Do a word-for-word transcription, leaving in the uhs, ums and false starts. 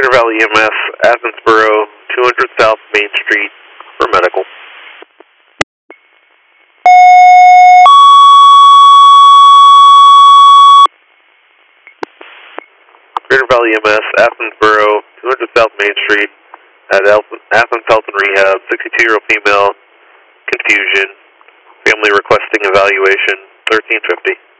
Greater Valley E M S, Athensboro, two hundred South Main Street for medical. Greater Valley E M S, Athensboro, two hundred South Main Street at Athens Health and Rehab, sixty-two-year-old female, confusion, family requesting evaluation, thirteen fifty.